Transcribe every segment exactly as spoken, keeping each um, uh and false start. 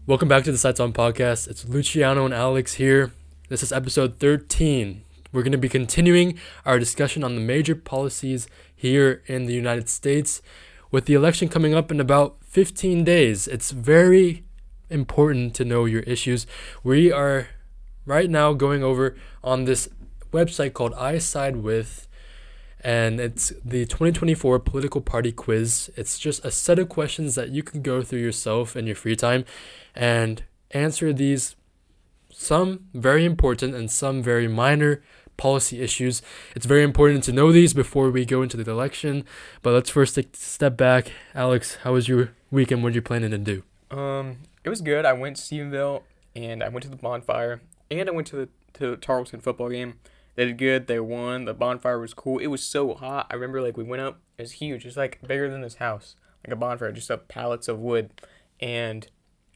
Welcome back to the Sights On podcast. It's Luciano and Alex here. This is episode thirteen. We're going to be continuing our discussion on the major policies here in the United States. With the election coming up in about fifteen days, it's very important to know your issues. We are right now going over on this website called I Side With, and it's the twenty twenty-four political party quiz. It's just a set of questions that you can go through yourself in your free time and answer these, some very important and some very minor policy issues. It's very important to know these before we go into the election. But let's first take a step back. Alex, how was your weekend? What are you planning to do? Um, it was good. I went to Stephenville, and I went to the bonfire, and I went to the to the Tarleton football game. They did good. They won. The bonfire was cool. It was so hot. I remember, like, we went up. It was huge. It's, like, bigger than this house. Like a bonfire, just up pallets of wood. And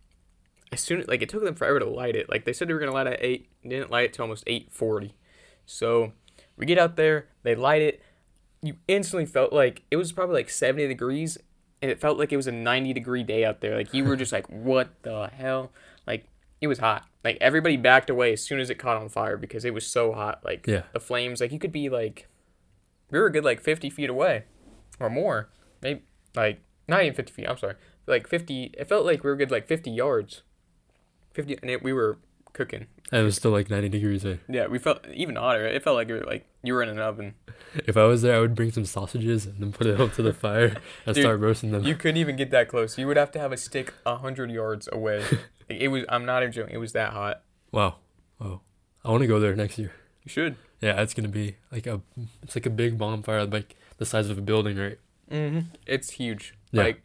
as soon as, like, it took them forever to light it. Like, they said they were going to light it at eight. Didn't light it till almost eight forty. So we get out there. They light it. You instantly felt like it was probably, like, seventy degrees. And it felt like it was a ninety-degree day out there. Like, you were just like, what the hell? Like, it was hot. Like, everybody backed away as soon as it caught on fire because it was so hot. Like, Yeah. the flames, like, you could be, like, we were a good, like, fifty feet away or more. Maybe, like, not even fifty feet. I'm sorry. Like, fifty, it felt like we were good, like, fifty yards. fifty, and it, we were cooking. And it was still like ninety degrees there. Yeah, we felt even hotter. It felt like, we were, like, you were in an oven. If I was there, I would bring some sausages and then put it up to the fire and Dude, start roasting them. You couldn't even get that close. You would have to have a stick one hundred yards away. Like, it was, I'm not even joking. It was that hot. Wow. Wow. I want to go there next year. You should. Yeah, it's going to be like a, it's like a big bonfire, like the size of a building, right? Mm-hmm. It's huge. Yeah. Like,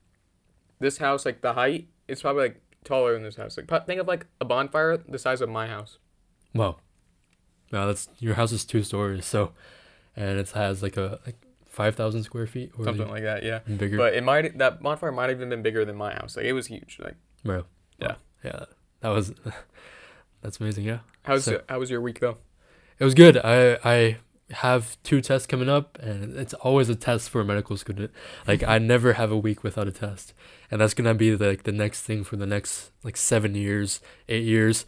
this house, like, the height, it's probably, like, taller than this house. Like, po- think of, like, a bonfire the size of my house. Wow. Wow, that's, your house is two stories, so, and it has like a, like five thousand square feet or Something like that, yeah. bigger. But it might, that bonfire might have even been bigger than my house. Like, it was huge. Like, Bro. Yeah. Wow. Yeah. That was, that's amazing, yeah. how's So- it, how was your week, though? It was good. I I have two tests coming up, and it's always a test for a medical student. Like, I never have a week without a test, and that's gonna be like the next thing for the next like seven years, eight years.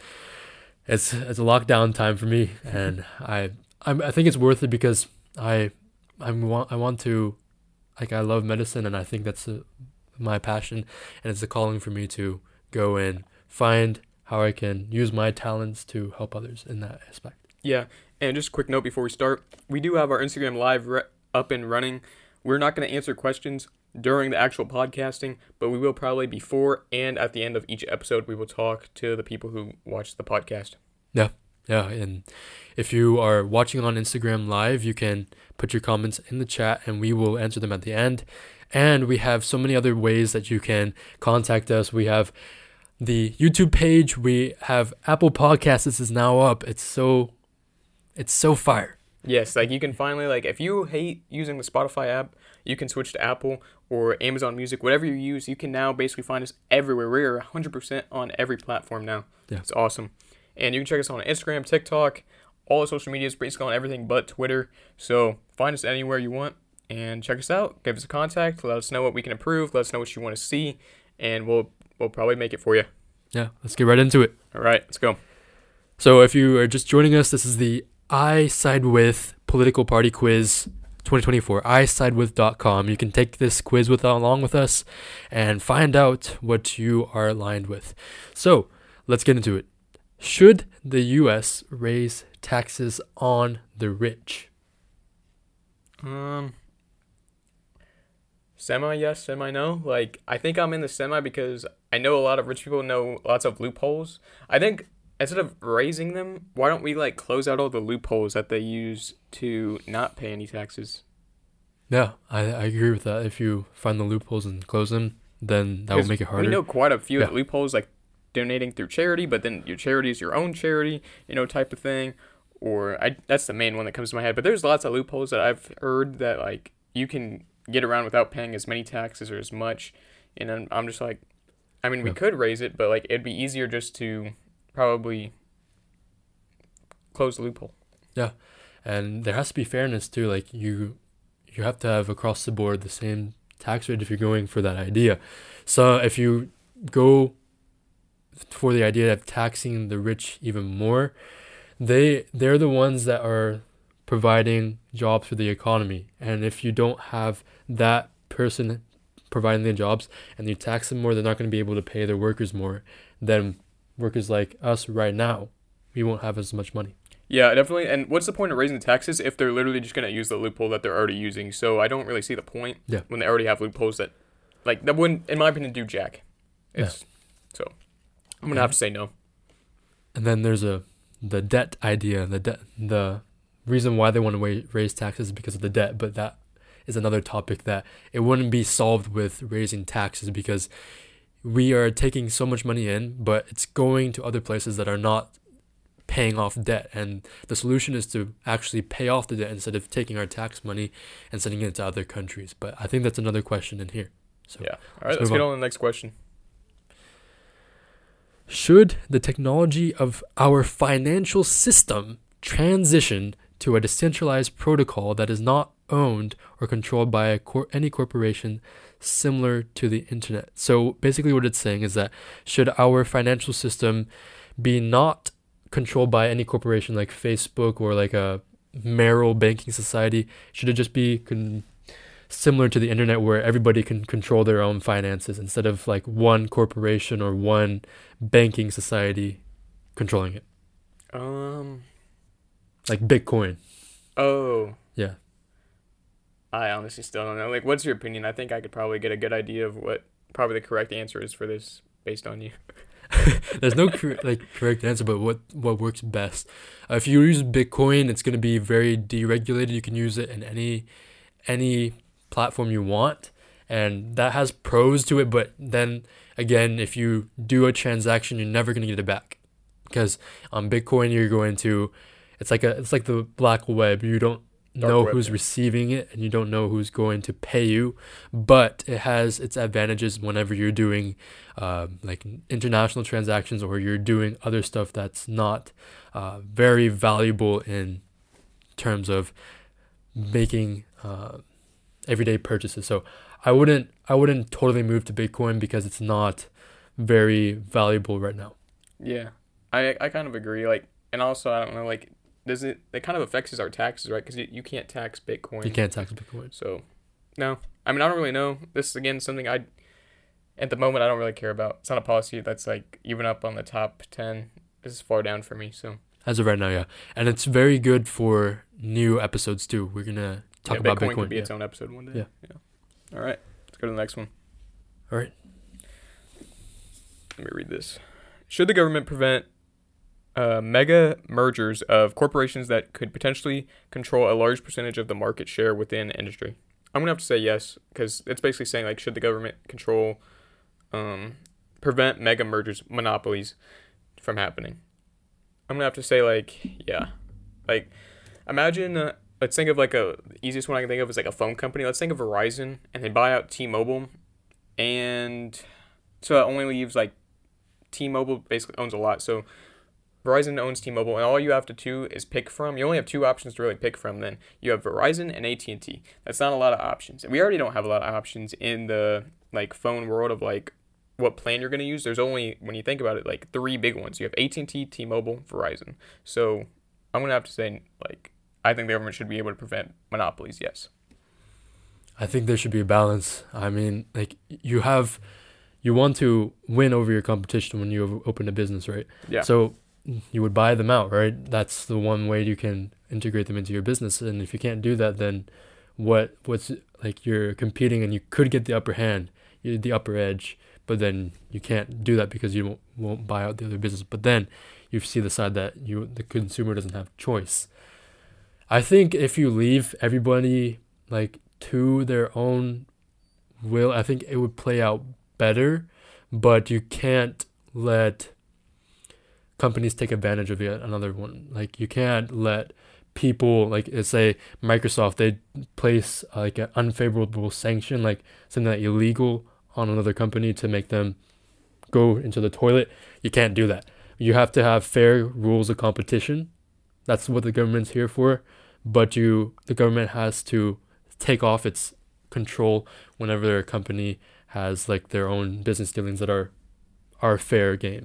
It's it's a lockdown time for me, and I I'm, I think it's worth it because I I want I want to, like, I love medicine, and I think that's a, my passion, and it's a calling for me to go and find how I can use my talents to help others in that aspect. Yeah, and just a quick note before we start. We do have our Instagram live re- up and running. We're not going to answer questions during the actual podcasting, but we will probably before and at the end of each episode, we will talk to the people who watch the podcast. Yeah, yeah, and if you are watching on Instagram Live, you can put your comments in the chat, and we will answer them at the end. And we have so many other ways that you can contact us. We have the YouTube page. We have Apple Podcasts. This is now up. It's so, it's so fire. Yes, like, you can finally, like, if you hate using the Spotify app, you can switch to Apple or Amazon Music, whatever you use. You can now basically find us everywhere. We're one hundred percent on every platform now. Yeah. It's awesome. And you can check us on Instagram, TikTok, all the social medias, basically on everything but Twitter. So find us anywhere you want and check us out. Give us a contact. Let us know what we can improve. Let us know what you want to see, and we'll we'll probably make it for you. Yeah, let's get right into it. All right, let's go. So if you are just joining us, this is the I Side With Political Party Quiz twenty twenty-four, i side with dot com. You can take this quiz with along with us and find out what you are aligned with. So let's get into it. Should the U S raise taxes on the rich? Um, semi yes, semi no. Like, I think I'm in the semi because I know a lot of rich people know lots of loopholes. I think instead of raising them, why don't we, like, close out all the loopholes that they use to not pay any taxes? Yeah, I, I agree with that. If you find the loopholes and close them, then that will Because make it harder. We know quite a few Yeah. loopholes, like donating through charity, but then your charity is your own charity, you know, type of thing. Or I that's the main one that comes to my head. But there's lots of loopholes that I've heard that, like, you can get around without paying as many taxes or as much. And I'm, I'm just like, I mean, we Yeah. could raise it, but, like, it'd be easier just to probably close the loophole. Yeah, and there has to be fairness too. Like, you, you have to have across the board the same tax rate if you're going for that idea. So if you go for the idea of taxing the rich even more. They they're the ones that are providing jobs for the economy, and if you don't have that person providing the jobs and you tax them more, they're not going to be able to pay their workers more. Then workers like us right now, we won't have as much money. Yeah, definitely. And what's the point of raising the taxes if they're literally just going to use the loophole that they're already using? So I don't really see the point Yeah. when they already have loopholes that, like, that wouldn't, in my opinion, do jack. It's, So I'm going to have to say no. And then there's a the debt idea. The debt, the reason why they want to wa- raise taxes is because of the debt, but that is another topic that it wouldn't be solved with raising taxes, because we are taking so much money in, but it's going to other places that are not paying off debt, and the solution is to actually pay off the debt instead of taking our tax money and sending it to other countries. But I think that's another question in here. So Yeah. All right, let's get on to the next question. should the technology of our financial system transition to a decentralized protocol that is not owned or controlled by a cor- any corporation similar to the internet? So basically what it's saying is that should our financial system be not controlled by any corporation like Facebook or like a Merrill banking society? Should it just be con- similar to the internet where everybody can control their own finances instead of like one corporation or one banking society controlling it? Um. Like Bitcoin. Oh. Yeah. I honestly still don't know. Like, what's your opinion? I think I could probably get a good idea of what probably the correct answer is for this based on you. There's no cor- like correct answer, but what what works best. Uh, if you use Bitcoin, it's going to be very deregulated. You can use it in any any platform you want, and that has pros to it. But then again, if you do a transaction, you're never going to get it back, because on Bitcoin you're going to, it's like a it's like the black web. You don't Dark know web, who's yeah. receiving it, and you don't know who's going to pay you, but it has its advantages whenever you're doing uh, like international transactions, or you're doing other stuff that's not uh, very valuable in terms of making uh, everyday purchases. So I wouldn't I wouldn't totally move to Bitcoin because it's not very valuable right now. Yeah, I I kind of agree. Like, and also I don't know. Like, does it? It kind of affects our taxes, right? Because you, you can't tax Bitcoin. You can't tax Bitcoin. So, no. I mean, I don't really know. This is again something I, at the moment, I don't really care about. It's not a policy that's like even up on the top ten. This is far down for me. So. As of right now, yeah, and it's very good for new episodes too. We're gonna talk yeah, about Bitcoin. Bitcoin. Could be yeah. its own episode one day. Yeah. Yeah. All right. Let's go to the next one. All right. Let me read this. Should the government prevent uh, mega mergers of corporations that could potentially control a large percentage of the market share within industry? I'm gonna have to say yes, because it's basically saying like, should the government control, um, prevent mega mergers, monopolies, from happening? I'm gonna have to say like, yeah, like, imagine. Uh, let's think of like a the easiest one I can think of is like a phone company. Let's think of Verizon, and they buy out T-Mobile, and so it only leaves like T-Mobile basically owns a lot. So Verizon owns T-Mobile, and all you have to do is pick from. You only have two options to really pick from. Then you have Verizon and A T and T. That's not a lot of options, and we already don't have a lot of options in the like phone world of like what plan you're going to use. There's only, when you think about it, like three big ones. You have A T and T, T-Mobile, Verizon. So I'm gonna have to say like, I think the government should be able to prevent monopolies. Yes. I think there should be a balance. I mean, like you have, you want to win over your competition when you open a business, right? Yeah. So you would buy them out, right? That's the one way you can integrate them into your business. And if you can't do that, then what? What's like you're competing, and you could get the upper hand, you the upper edge, but then you can't do that because you won't, won't buy out the other business. But then you see the side that you the consumer doesn't have choice. I think if you leave everybody like to their own will, I think it would play out better, but you can't let companies take advantage of yet another one. Like you can't let people, like let's say Microsoft, they place uh, like an unfavorable sanction, like something that illegal on another company to make them go into the toilet. You can't do that. You have to have fair rules of competition. That's what the government's here for. But you, the government has to take off its control whenever a company has like their own business dealings that are are fair game.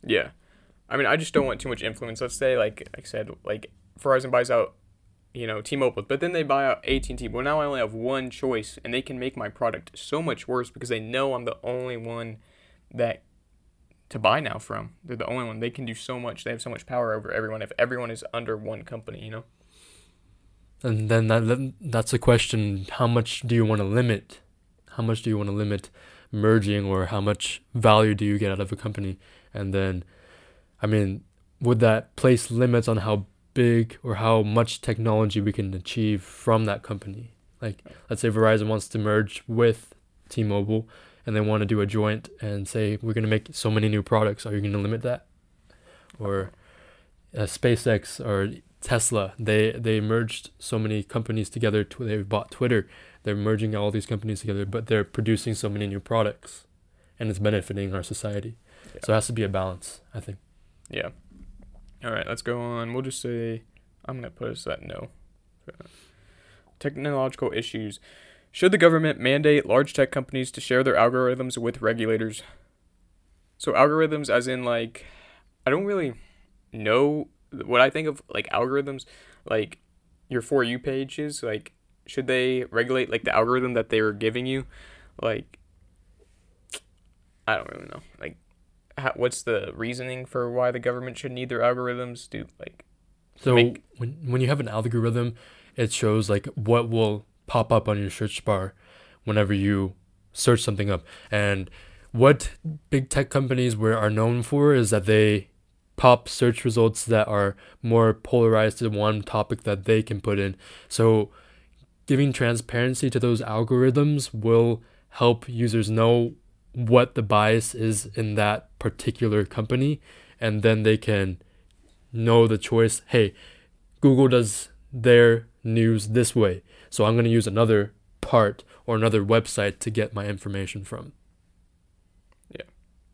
Yeah. I mean, I just don't want too much influence. Let's say, like, like I said, like Verizon buys out, you know, T-Mobile, but then they buy out A T and T. Well, now I only have one choice, and they can make my product so much worse because they know I'm the only one that to buy now from. They're the only one. They can do so much. They have so much power over everyone if everyone is under one company, you know? And then that then that's a question: how much do you want to limit? How much do you want to limit merging, or how much value do you get out of a company? And then, I mean, would that place limits on how big or how much technology we can achieve from that company? Like, let's say Verizon wants to merge with T-Mobile, and they want to do a joint and say we're going to make so many new products. Are you going to limit that? Or uh, SpaceX or Tesla, they they merged so many companies together. Tw- they bought Twitter. They're merging all these companies together, but they're producing so many new products, and it's benefiting our society. Yeah. So it has to be a balance, I think. Yeah. All right, let's go on. We'll just say, I'm going to put us at no. Technological issues. Should the government mandate large tech companies to share their algorithms with regulators? So algorithms as in, like, I don't really know what I think of, like, algorithms, like your For You pages, like, should they regulate, like, the algorithm that they're giving you? Like, I don't really know. Like, how, what's the reasoning for why the government should need their algorithms? Do, like, so make... when when you have an algorithm, it shows, like, what will pop up on your search bar whenever you search something up. And what big tech companies were are known for is that they pop search results that are more polarized to one topic that they can put in. So giving transparency to those algorithms will help users know what the bias is in that particular company, and then they can know the choice. Hey, Google does their news this way, so I'm going to use another part or another website to get my information from. Yeah.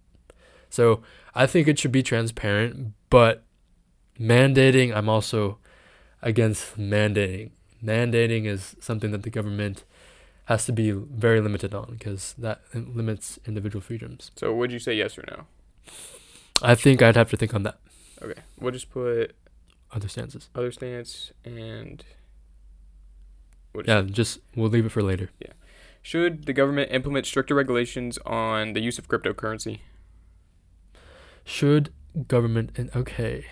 So I think it should be transparent, but mandating, I'm also against mandating. Mandating is something that the government has to be very limited on, because that limits individual freedoms. So would you say yes or no? I think I'd have to think on that. Okay. We'll just put other stances. Other stance and... Yeah, just we'll leave it for later. Yeah. Should the government implement stricter regulations on the use of cryptocurrency? Should government... and okay.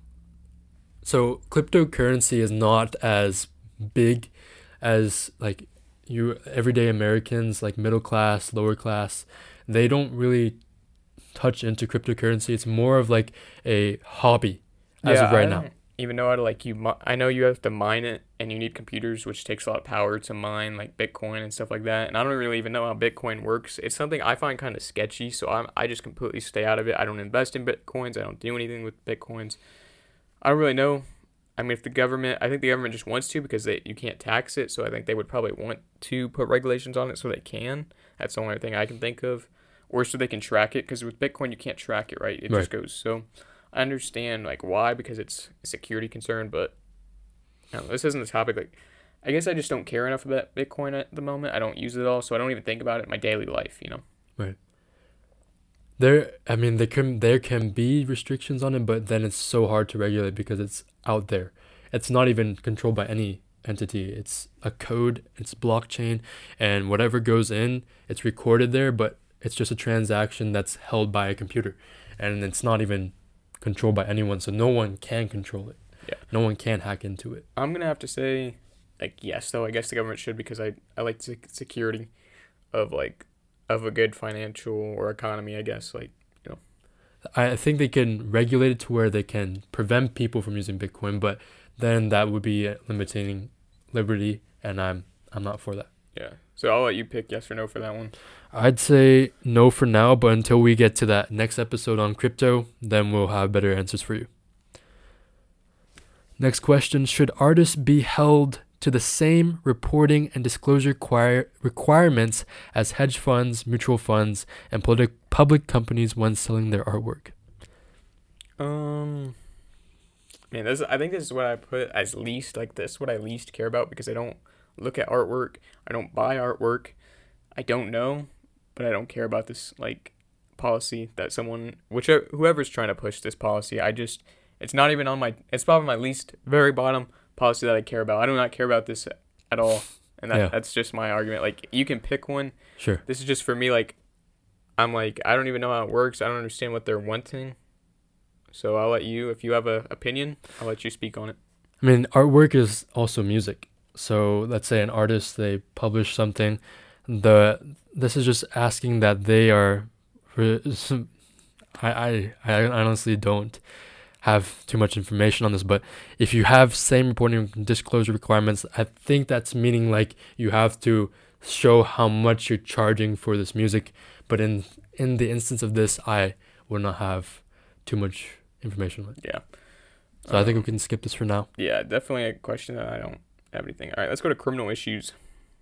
So cryptocurrency is not as big as, like, you everyday Americans, like middle class, lower class. They don't really touch into cryptocurrency. It's more of like a hobby as yeah, of right I now. Don't even know how to, like, you mi- I know you have to mine it, and you need computers, which takes a lot of power to mine, like Bitcoin and stuff like that. And I don't really even know how Bitcoin works. It's something I find kind of sketchy, so I I just completely stay out of it. I don't invest in Bitcoins. I don't do anything with Bitcoins. I don't really know. I mean, if the government, I think the government just wants to, because they you can't tax it, so I think they would probably want to put regulations on it so they can. That's the only thing I can think of. Or so they can track it, because with Bitcoin you can't track it, right? It Right. just goes. So I understand, like, why, because it's a security concern, but I don't know, this isn't the topic. Like, I guess I just don't care enough about Bitcoin at the moment. I don't use it at all, so I don't even think about it in my daily life, you know? Right. There, I mean, there can there can be restrictions on it, but then it's so hard to regulate because it's out there. It's not even controlled by any entity. It's a code, it's blockchain, and whatever goes in, it's recorded there, but it's just a transaction that's held by a computer, and it's not even controlled by anyone, so no one can control it. Yeah. No one can hack into it. I'm gonna have to say, like, yes, though I guess the government should, because I I like the security of, like, of a good financial or economy, I guess, like, you know. I think they can regulate it to where they can prevent people from using Bitcoin, but then that would be limiting liberty, and I'm I'm not for that. Yeah. So I'll let you pick yes or no for that one. I'd say no for now, but until we get to that next episode on crypto, then we'll have better answers for you. Next question: should artists be held to the same reporting and disclosure require- requirements as hedge funds, mutual funds, and politi- public companies when selling their artwork? Um, man, this I think this is what I put as least, like, this what I least care about, because I don't look at artwork, I don't buy artwork, I don't know, but I don't care about this, like, policy that someone, whichever whoever's trying to push this policy, I just it's not even on my. It's probably my least very bottom policy that I care about. I do not care about this at all, and that, Yeah. that's just my argument. Like you can pick one. Sure. This is just for me. Like I'm like I don't even know how it works. I don't understand what they're wanting. So I'll let you, if you have a opinion, I'll let you speak on it. I mean, artwork is also music. So let's say an artist, they publish something. The this is just asking that they are. re- I I I honestly don't have too much information on this, but if you have same reporting disclosure requirements, I think that's meaning like you have to show how much you're charging for this music. But in in the instance of this, I will not have too much information on it. Yeah. So I think we Um, can skip this for now. Yeah, definitely a question that I don't have anything. All right, let's go to criminal issues.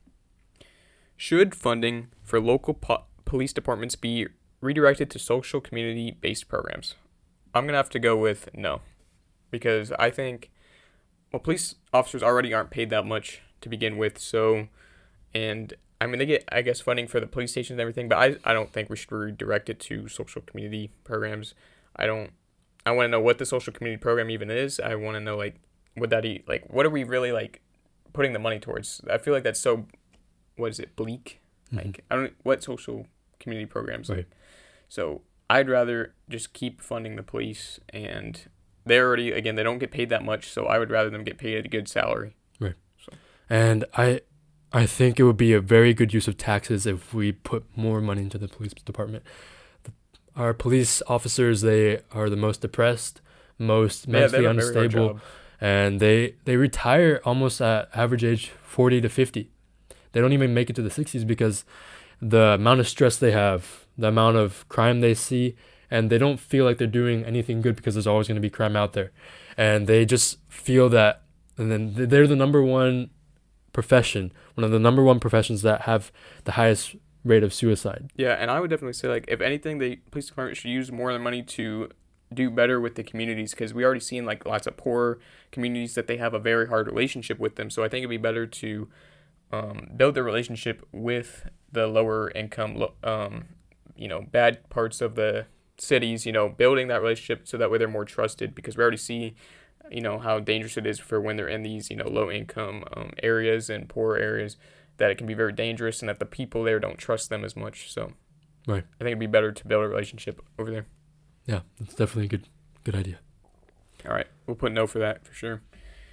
Should funding for local po- police departments be redirected to social community based programs? I'm going to have to go with no. Because I think, well, police officers already aren't paid that much to begin with. So, and I mean, they get, I guess, funding for the police stations and everything, but I, I don't think we should redirect it to social community programs. I don't, I want to know what the social community program even is. I want to know, like, would that eat, like, what are we really, like, putting the money towards? I feel like that's so, what is it, bleak? Mhm. Like, I don't, what social community programs? Right. Like, so I'd rather just keep funding the police, and they're already, again, they don't get paid that much, so I would rather them get paid a good salary. And I I think it would be a very good use of taxes if we put more money into the police department. The, our police officers, they are the most depressed, most Yeah, they mentally have a very hard unstable, job. and they they retire almost at average age forty to fifty. They don't even make it to the sixties because the amount of stress they have, the amount of crime they see, and they don't feel like they're doing anything good because there's always going to be crime out there. And they just feel that, and then th- they're the number one profession, one of the number one professions that have the highest rate of suicide. Yeah, and I would definitely say, like, if anything, the police department should use more of their money to do better with the communities, because we already seen, like, lots of poor communities that they have a very hard relationship with them. So I think it'd be better to um, build the relationship with the lower income, lo- um, you know, bad parts of the cities, you know, building that relationship so that way they're more trusted, because we already see, you know, how dangerous it is for when they're in these, you know, low income um, areas and poor areas, that it can be very dangerous and that the people there don't trust them as much. So Right. I think it'd be better to build a relationship over there. Yeah, that's definitely a good good idea. All right, we'll put no for that for sure.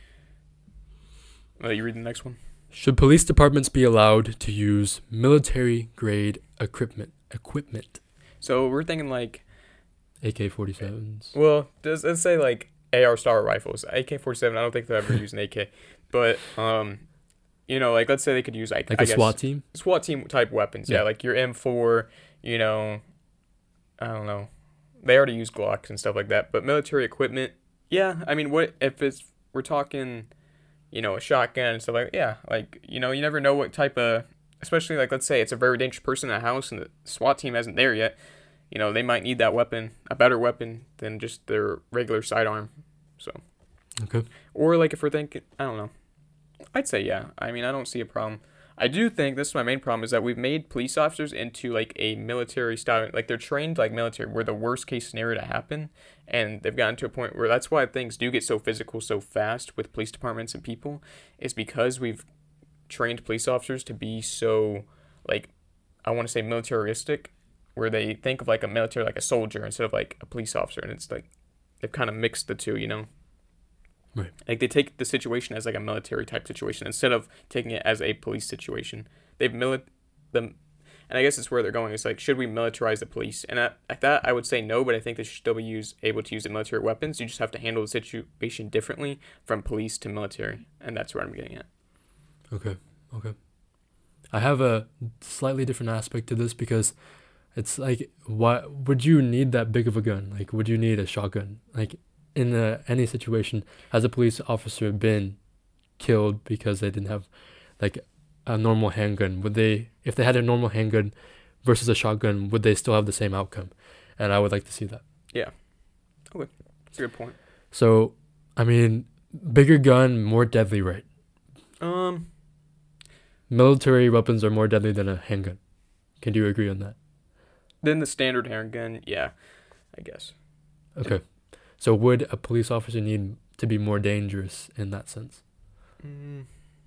I'll let you read the next one. Should police departments be allowed to use military grade equipment equipment? So we're thinking like, A K forty-sevens. well, does let's say like A R Star rifles, A K forty-seven. I don't think they'll ever use an A K, but um, you know, like let's say they could use like Like I a guess, SWAT team? SWAT team type weapons. Yeah, Yeah. like your M four. You know, I don't know. They already use Glocks and stuff like that, but military equipment. Yeah, I mean, what if it's we're talking, you know, a shotgun and stuff like yeah, like you know, you never know what type of, especially like let's say it's a very dangerous person in a house and the SWAT team isn't there yet. You know, they might need that weapon, a better weapon than just their regular sidearm. So, Okay. or like if we're thinking, I don't know, I'd say yeah. I mean, I don't see a problem. I do think this is my main problem is that we've made police officers into like a military style, like they're trained like military. We're the worst case scenario to happen, and they've gotten to a point where that's why things do get so physical so fast with police departments and people, is because we've trained police officers to be so like, I want to say militaristic, where they think of like a military like a soldier instead of like a police officer, and it's like they've kind of mixed the two, you know. Right. Like they take the situation as like a military type situation instead of taking it as a police situation. They've mili- them, and I guess it's where they're going. It's like, should we militarize the police? And at, at that, I would say no, but I think they should still be use, able to use the military weapons. You just have to handle the situation differently from police to military, and that's where I'm getting at. Okay. Okay. I have a slightly different aspect to this because it's like, why would you need that big of a gun? Like, would you need a shotgun? Like, in a, any situation, has a police officer been killed because they didn't have like a normal handgun? Would they, if they had a normal handgun versus a shotgun, would they still have the same outcome? And I would like to see that. That's a good point. So, I mean, bigger gun, more deadly, right? Um, Military weapons are more deadly than a handgun. Can you agree on that? Then the standard handgun, yeah, I guess. Okay. So would a police officer need to be more dangerous in that sense? Mm.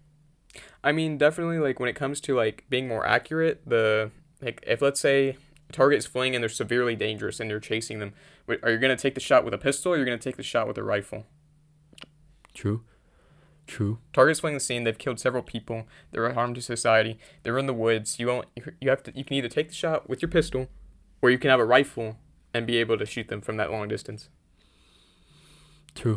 I mean, definitely, like, when it comes to, like, being more accurate, the, like, if, let's say, a target is fleeing and they're severely dangerous and they're chasing them, wait, are you going to take the shot with a pistol or are you going to take the shot with a rifle? True. True. Target's fleeing the scene. They've killed several people. They're a harm to society. They're in the woods. You won't. You have to. You can either take the shot with your pistol, or you can have a rifle and be able to shoot them from that long distance. True.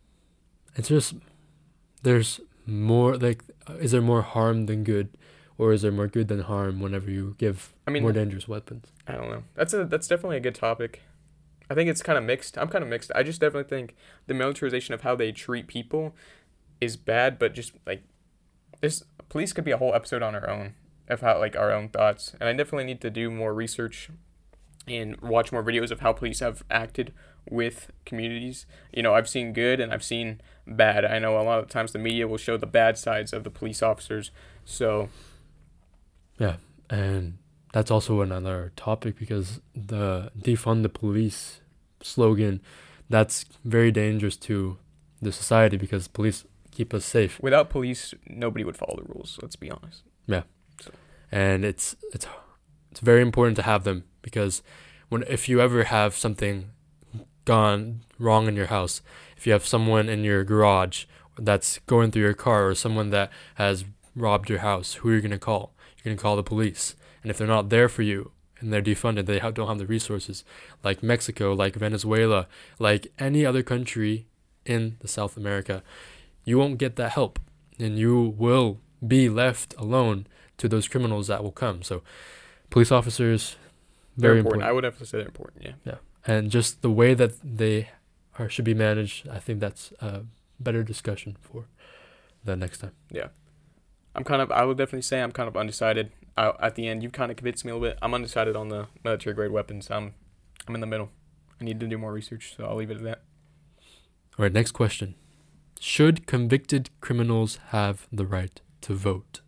It's just there's more like is there more harm than good, or is there more good than harm whenever you give I mean, more dangerous weapons? I don't know. That's a that's definitely a good topic. I think it's kind of mixed. I'm kind of mixed. I just definitely think the militarization of how they treat people is bad, but just like this, police could be a whole episode on our own of how like our own thoughts. And I definitely need to do more research and watch more videos of how police have acted with communities. You know, I've seen good and I've seen bad. I know a lot of times the media will show the bad sides of the police officers. So yeah, and that's also another topic because the defund the police slogan, that's very dangerous to the society because police keep us safe. Without police, nobody would follow the rules. Let's be honest. Yeah, so. and it's it's it's very important to have them because when if you ever have something gone wrong in your house, if you have someone in your garage that's going through your car or someone that has robbed your house, who are you gonna call? You're gonna call the police, and if they're not there for you and they're defunded, they have, don't have the resources, like Mexico, like Venezuela, like any other country in the South America, you won't get that help and you will be left alone to those criminals that will come. So police officers, very they're important. important. I would have to say they're important, yeah. Yeah. And just the way that they are should be managed, I think that's a better discussion for the next time. Yeah. I'm kind of, I would definitely say I'm kind of undecided. I, at the end, you kind of convinced me a little bit. I'm undecided on the military grade weapons. I'm, I'm in the middle. I need to do more research, so I'll leave it at that. All right, next question. Should convicted criminals have the right to vote?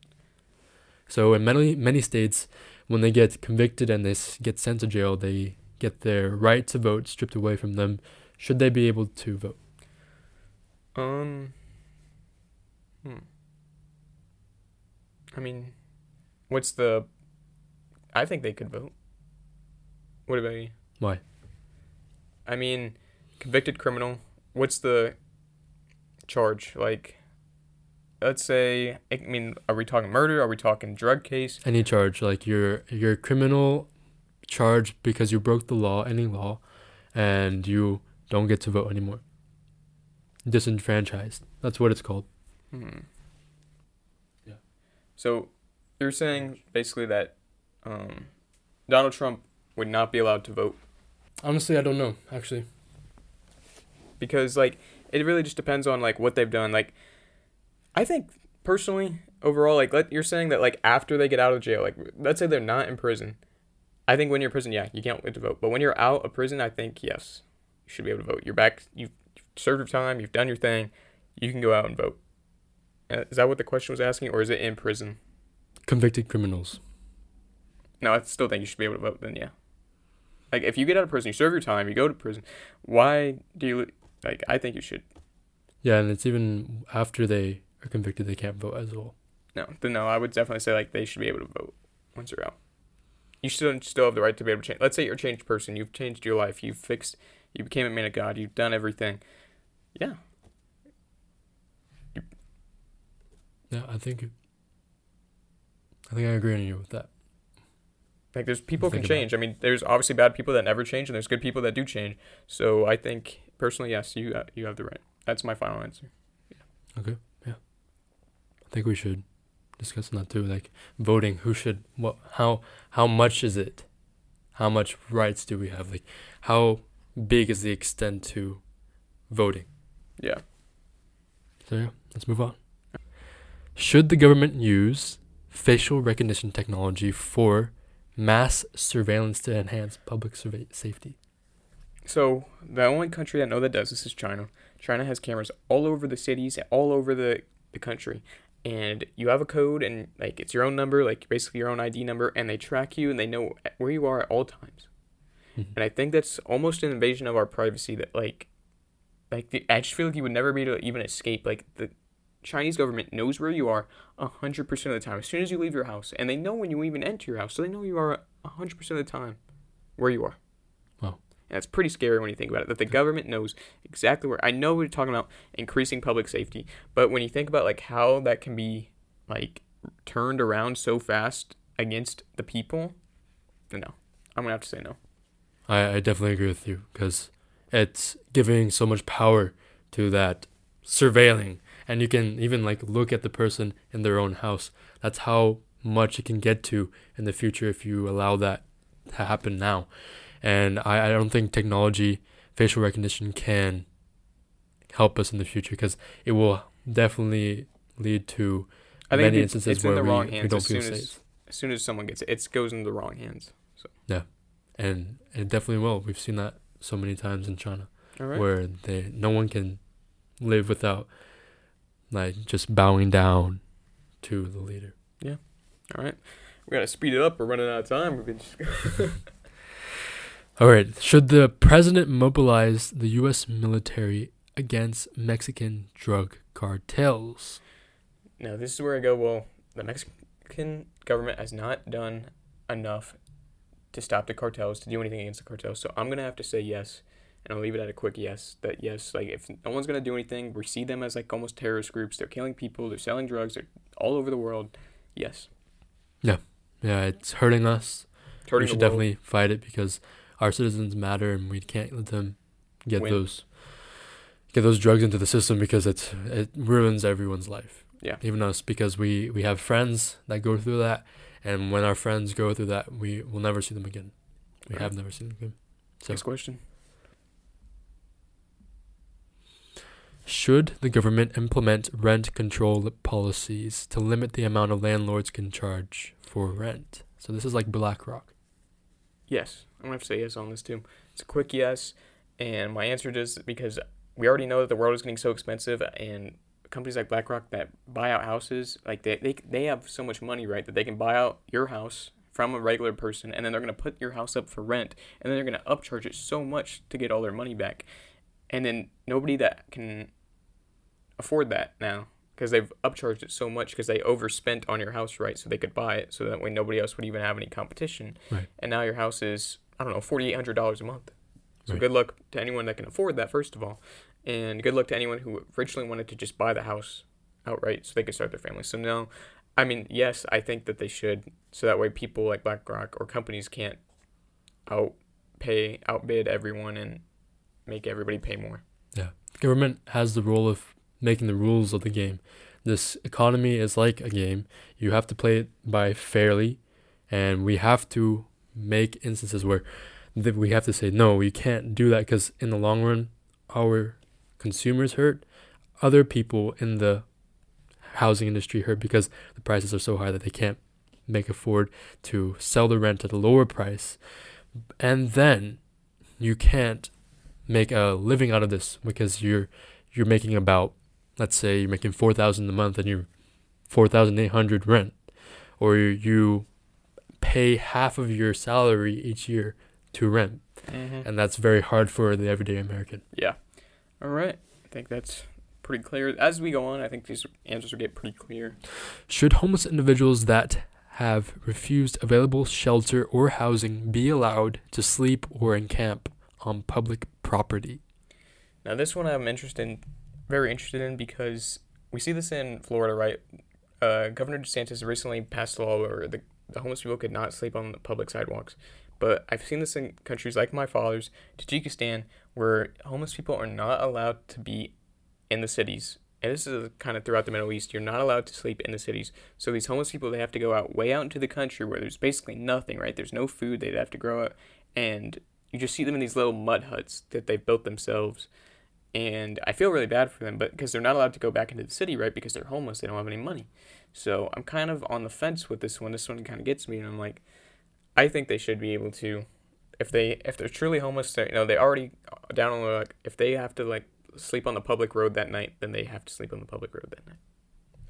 So in many many states, when they get convicted and they get sent to jail, they get their right to vote stripped away from them. Should they be able to vote? Um. Hmm. I mean, what's the... I think they could vote. What about you? Why? I mean, convicted criminal, what's the charge? Like, let's say, I mean, are we talking murder? Are we talking drug case? Any charge, like you're you're a criminal charge because you broke the law, any law, and you don't get to vote anymore. Disenfranchised. That's what it's called. Hmm. Yeah. So, you're saying basically that um, Donald Trump would not be allowed to vote? Honestly, I don't know, actually. Because, like, it really just depends on, like, what they've done. Like, I think, personally, overall, like, let, you're saying that, like, after they get out of jail, like, let's say they're not in prison. I think when you're in prison, yeah, you can't wait to vote. But when you're out of prison, I think, yes, you should be able to vote. You're back, you've served your time, you've done your thing, you can go out and vote. Uh, is that what the question was asking, or is it in prison? Convicted criminals. No, I still think you should be able to vote then, yeah. Like, if you get out of prison, you serve your time, you go to prison, why do you, like, I think you should. Yeah, and it's even after they are convicted, they can't vote as well. No, then no, I would definitely say, like, they should be able to vote once you're out. You still still have the right to be able to change. Let's say you're a changed person, you've changed your life, you've fixed, you became a man of God, you've done everything. Yeah. You, Yeah, I think I think I agree on you with that. like, there's people Think can about change. I mean, there's obviously bad people that never change, and there's good people that do change. So I think, personally, yes, you uh, you have the right. That's my final answer. Okay, yeah. I think we should discuss on that too. Like voting, who should what? How how much is it? How much rights do we have? Like, how big is the extent to voting? Yeah. So yeah, let's move on. Should the government use facial recognition technology for mass surveillance to enhance public surve- safety? So the only country I know that does this is China. China has cameras all over the cities, all over the, the country. and you have a code, and like it's your own number, like basically your own I D number, and they track you and they know where you are at all times. Mhm. And I think that's almost an invasion of our privacy that like like the, I just feel like you would never be able to even escape. Like the Chinese government knows where you are a hundred percent of the time as soon as you leave your house, and they know when you even enter your house, so they know you are a hundred percent of the time where you are. Wow. And it's pretty scary when you think about it, that the government knows exactly where. I know we're talking about increasing public safety, but when you think about like how that can be like turned around so fast against the people, no, I'm gonna have to say no. I, I definitely agree with you because it's giving so much power to that surveilling, and you can even like look at the person in their own house. That's how much it can get to in the future if you allow that to happen now. And I, I don't think technology, facial recognition can help us in the future because it will definitely lead to I think many it, instances it's in where the we, wrong we hands don't as feel soon safe. as as soon as someone gets it. It goes into the wrong hands. So And it definitely will. We've seen that so many times in China all right, where they no one can live without like just bowing down to the leader. all right, we gotta speed it up. We're running out of time. We've been just All right. Should the president mobilize the U S military against Mexican drug cartels? Now, this is where I go, well, the Mexican government has not done enough to stop the cartels, to do anything against the cartels. So I'm going to have to say yes, and I'll leave it at a quick yes. That yes, like if no one's going to do anything, we see them as like almost terrorist groups. They're killing people, they're selling drugs, they're all over the world. Yes. Yeah, it's hurting us. It's hurting We should the world. definitely fight it because our citizens matter and we can't let them get Win. those get those drugs into the system because it's it ruins everyone's life. Yeah. Even us, because we, we have friends that go through that, and when our friends go through that, we will never see them again. We Right. have never seen them again. So, Next question. should the government implement rent control policies to limit the amount of landlords can charge for rent? So this is like BlackRock. Yes. I'm going to have to say yes on this too. It's a quick yes, and my answer is because we already know that the world is getting so expensive, and companies like BlackRock that buy out houses, like they, they they have so much money, right, that they can buy out your house from a regular person, and then they're going to put your house up for rent, and then they're going to upcharge it so much to get all their money back. And then nobody that can afford that now, because they've upcharged it so much because they overspent on your house, right, so they could buy it, so that way nobody else would even have any competition. Right. And now your house is, I don't know, forty-eight hundred dollars a month. So Right. good luck to anyone that can afford that, first of all. And good luck to anyone who originally wanted to just buy the house outright so they could start their family. So no, I mean, yes, I think that they should. So that way people like BlackRock or companies can't outpay, outbid everyone and make everybody pay more. The government has the role of making the rules of the game. This economy is like a game. You have to play it by fairly, and we have to make instances where th- we have to say, no, we can't do that because in the long run, our consumers hurt, other people in the housing industry hurt because the prices are so high that they can't make afford to sell the rent at a lower price. And then you can't make a living out of this because you're you're making about, let's say you're making four thousand a month and you're four thousand eight hundred rent, or you pay half of your salary each year to rent, Mm-hmm. and that's very hard for the everyday American. Yeah. All right. I think that's pretty clear. As we go on, I think these answers will get pretty clear. Should homeless individuals that have refused available shelter or housing be allowed to sleep or encamp on public property? Now, this one I'm interested in, very interested in, because we see this in Florida, right? Uh, Governor DeSantis recently passed a law where the, the homeless people could not sleep on the public sidewalks. But I've seen this in countries like my father's, Tajikistan, where homeless people are not allowed to be in the cities. And this is kind of throughout the Middle East. You're not allowed to sleep in the cities. So these homeless people, they have to go out way out into the country where there's basically nothing, right? There's no food. They'd have to grow up. And you just see them in these little mud huts that they've built themselves. And I feel really bad for them, but because they're not allowed to go back into the city, right? Because they're homeless. They don't have any money. So I'm kind of on the fence with this one. This one kind of gets me. And I'm like, I think they should be able to, if they if they're truly homeless, they, you know, they already down on the, like, if they have to like sleep on the public road that night, then they have to sleep on the public road that night.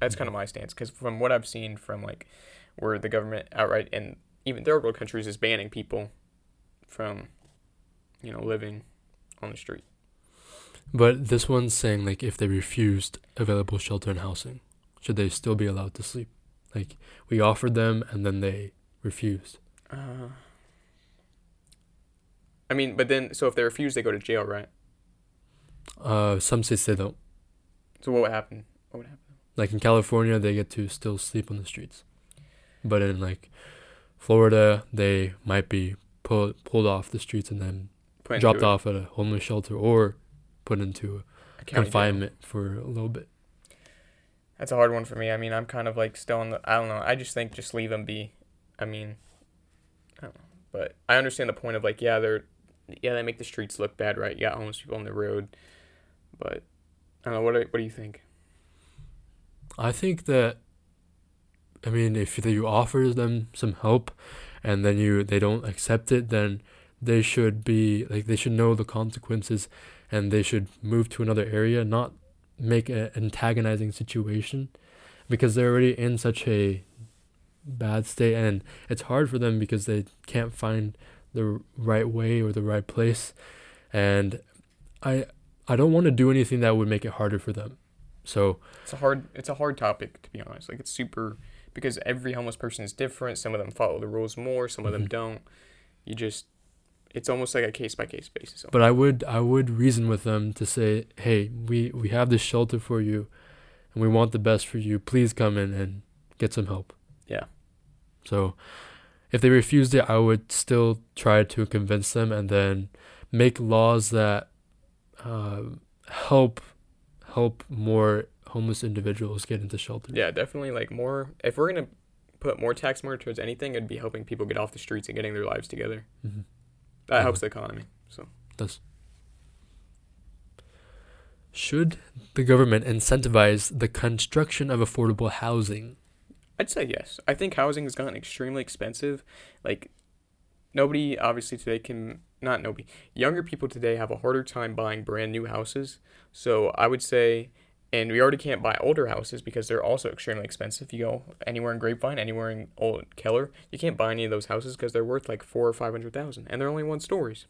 That's kind of my stance, because from what I've seen from like where the government outright and even third world countries is banning people from, you know, living on the street. But this one's saying like if they refused available shelter and housing, should they still be allowed to sleep? Like we offered them and then they refused. Uh, I mean, but then so if they refuse, they go to jail, right? Uh, some states they don't. So what would happen? What would happen? Like in California, they get to still sleep on the streets, but in like Florida, they might be pulled pulled off the streets and then Put into dropped a- off at a homeless shelter or put into a county jail. confinement for a little bit. That's a hard one for me. I mean, I'm kind of like still on the. I don't know. I just think just leave them be. I mean, I don't know. But I understand the point of like, yeah, they're, yeah, they make the streets look bad, right? You got homeless people on the road, but I don't know. What do, what do you think? I think that, I mean, if you offer them some help, and then you they don't accept it, then they should be like they should know the consequences, and they should move to another area, not make an antagonizing situation, because they're already in such a bad state, and it's hard for them because they can't find the right way or the right place, and I I don't want to do anything that would make it harder for them. So It's a hard. It's a hard topic, to be honest. Like it's super because every homeless person is different. Some of them follow the rules more. Some of them Mhm. don't. You just. It's almost like a case by case basis. But I would I would reason with them to say, hey, we, we have this shelter for you, and we want the best for you. Please come in and get some help. Yeah. So if they refused it, I would still try to convince them and then make laws that uh, help help more homeless individuals get into shelters. Yeah, definitely. Like more. If we're gonna put more tax money towards anything, it'd be helping people get off the streets and getting their lives together. Mm-hmm. That Yeah. helps the economy. So Does. Should the government incentivize the construction of affordable housing? I'd say yes. I think housing has gotten extremely expensive. Like nobody obviously today can not nobody. Younger people today have a harder time buying brand new houses. So I would say and we already can't buy older houses because they're also extremely expensive. You go anywhere in Grapevine, anywhere in Old Keller, you can't buy any of those houses because they're worth like four or five hundred thousand, and they're only one stories.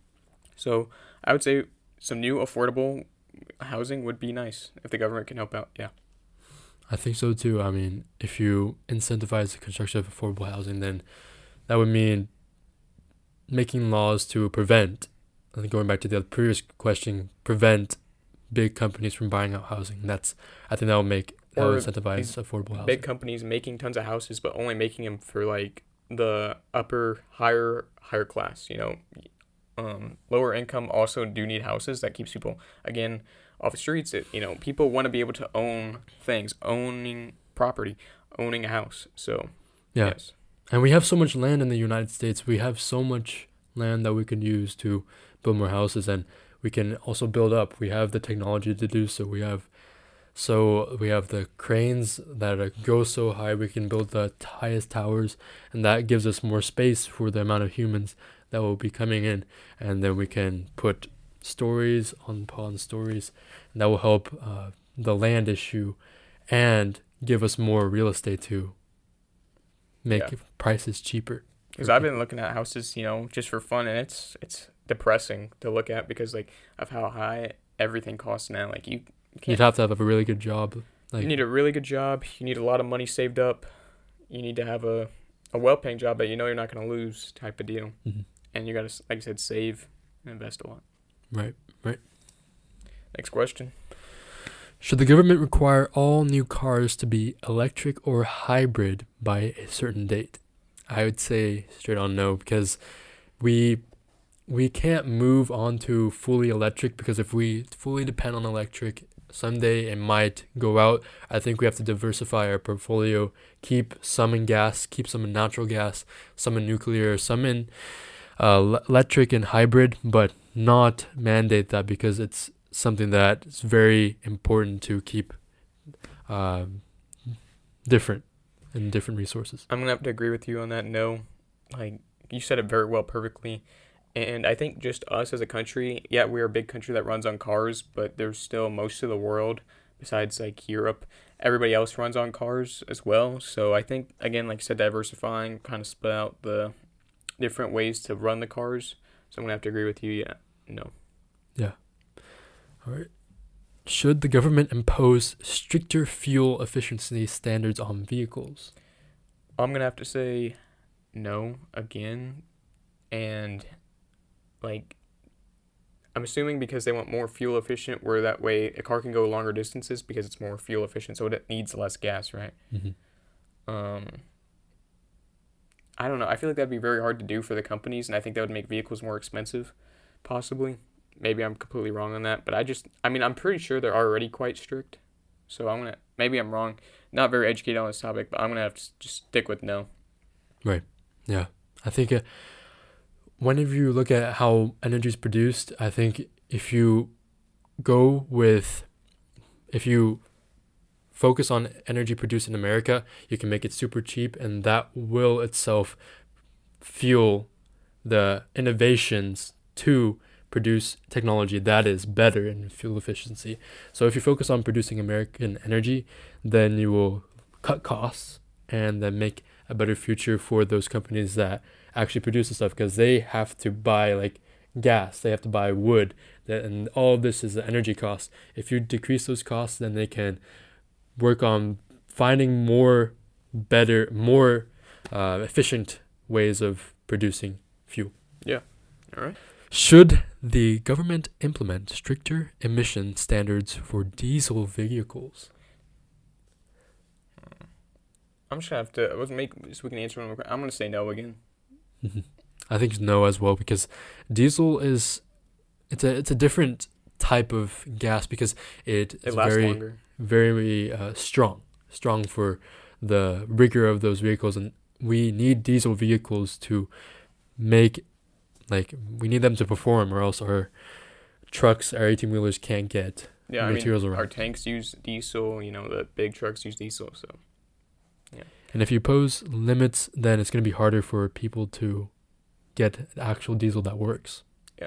So I would say some new affordable housing would be nice if the government can help out. Yeah. I think so too. I mean, if you incentivize the construction of affordable housing, then that would mean making laws to prevent, I think going back to the previous question, prevent big companies from buying out housing. That's, I think that will make, that will Or incentivize these affordable housing. Big companies making tons of houses, but only making them for like the upper, higher, higher class. You know, um, lower income also do need houses. That keeps people again off the streets. It, you know, people want to be able to own things, owning property, owning a house. So Yeah. yes, And we have so much land in the United States. We have so much land that we can use to build more houses, and we can also build up. We have the technology to do so. We have so we have the cranes that are, go so high. We can build the highest towers, and that gives us more space for the amount of humans that will be coming in. And then we can put stories on upon stories, and that will help uh, the land issue and give us more real estate to make Yeah. prices cheaper. because I've been looking at houses, you know, just for fun, and it's it's depressing to look at because like of how high everything costs now. Like you can't. You'd have to have a really good job. Like, You need a really good job. You need a lot of money saved up. You need to have a, a well-paying job that you know you're not going to lose type of deal. Mhm. And you got to, like I said, save and invest a lot. Right, right. Next question. Should the government require all new cars to be electric or hybrid by a certain date? I would say straight on no, because we we can't move on to fully electric, because if we fully depend on electric, someday it might go out. I think we have to diversify our portfolio, keep some in gas, keep some in natural gas, some in nuclear, some in uh, le- electric and hybrid, but not mandate that, because it's something that is very important to keep um, different and different resources. I'm going to have to agree with you on that. No, like you said it very well, perfectly. And I think just us as a country, yeah, we're a big country that runs on cars, but there's still most of the world besides like Europe. Everybody else runs on cars as well. So I think, again, like I said, diversifying, kind of split out the different ways to run the cars. So I'm going to have to agree with you. Yeah, no. Yeah. All right. Should the government impose stricter fuel efficiency standards on vehicles? I'm going to have to say no again. And, like, I'm assuming because they want more fuel efficient, where that way a car can go longer distances because it's more fuel efficient, so it needs less gas, right? Mm-hmm. Um, I don't know. I feel like that'd be very hard to do for the companies, and I think that would make vehicles more expensive, possibly. Maybe I'm completely wrong on that, but I just, I mean, I'm pretty sure they're already quite strict. So I'm gonna, maybe I'm wrong. Not very educated on this topic, but I'm gonna have to just stick with no. Right. Yeah. I think uh, whenever you look at how energy is produced, I think if you go with, if you focus on energy produced in America, you can make it super cheap, and that will itself fuel the innovations to produce technology that is better in fuel efficiency. So if you focus on producing American energy, then you will cut costs and then make a better future for those companies that actually produce the stuff, because they have to buy like gas, they have to buy wood, that, and all of this is the energy cost. If you decrease those costs, then they can work on finding more better, more uh, efficient ways of producing fuel. Yeah. All right. Should the government implement stricter emission standards for diesel vehicles? I'm just gonna have to let's make so we can answer one more question. I'm gonna say no again. I think no as well, because diesel is it's a it's a different type of gas, because it It is lasts very longer. very uh, strong, strong for the rigor of those vehicles, and we need diesel vehicles to make, like, we need them to perform, or else our trucks, our eighteen wheelers can't get Yeah, I materials mean, around. our tanks use diesel. You know, the big trucks use diesel. So And if you pose limits, then it's going to be harder for people to get actual diesel that works. Yeah.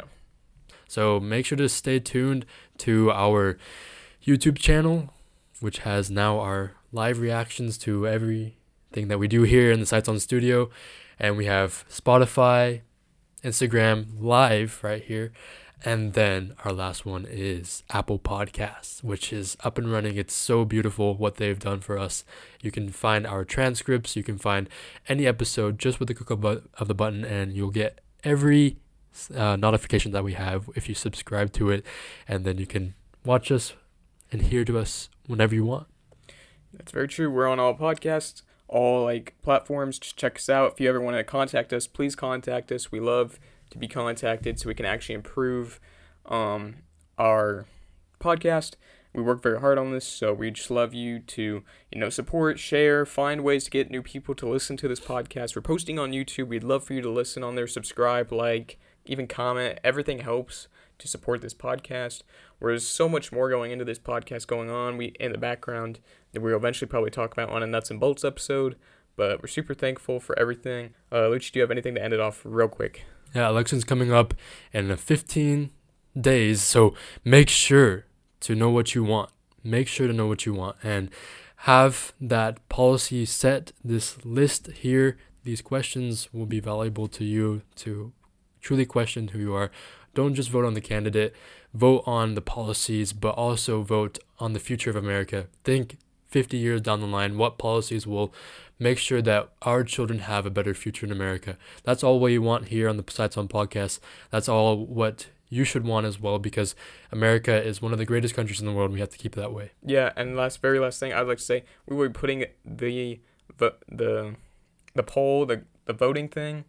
So make sure to stay tuned to our YouTube channel, which has now our live reactions to everything that we do here in the Sights On Studio. And we have Spotify, Instagram live right here. And then our last one is Apple Podcasts, which is up and running. It's so beautiful what they've done for us. You can find our transcripts. You can find any episode just with the click of the button, and you'll get every uh, notification that we have if you subscribe to it. And then you can watch us and hear to us whenever you want. that's very true. We're on all podcasts, all like platforms. Just check us out. If you ever want to contact us, please contact us. We love to be contacted so we can actually improve um, our podcast. We work very hard on this, so we just love you to, you know, support, share, find ways to get new people to listen to this podcast. We're posting on YouTube. We'd love for you to listen on there, subscribe, like, even comment. Everything helps to support this podcast. There's so much more going into this podcast going on we in the background that we'll eventually probably talk about on a Nuts and Bolts episode, but we're super thankful for everything. Uh, Lucci, do you have anything to end it off real quick? Yeah, election's coming up in fifteen days, so make sure to know what you want. Make sure to know what you want and have that policy set. This list here, these questions will be valuable to you to truly question who you are. Don't just vote on the candidate, vote on the policies, but also vote on the future of America. Think fifty years down the line, what policies will make sure that our children have a better future in America. That's all we want here on the Sights On podcast. That's all what you should want as well, because America is one of the greatest countries in the world. We have to keep it that way. Yeah, and last, very last thing I'd like to say, we will be putting the the the, the poll, the, the voting thing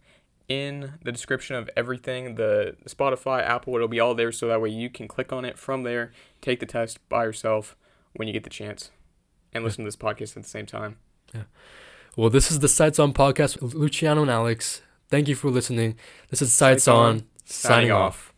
in the description of everything, the Spotify, Apple, it'll be all there, so that way you can click on it from there, take the test by yourself when you get the chance, and listen to this podcast at the same time. Yeah. Well, this is the Sights On podcast with Luciano and Alex. Thank you for listening. This is Sights, Sights On, On, signing signing off. off.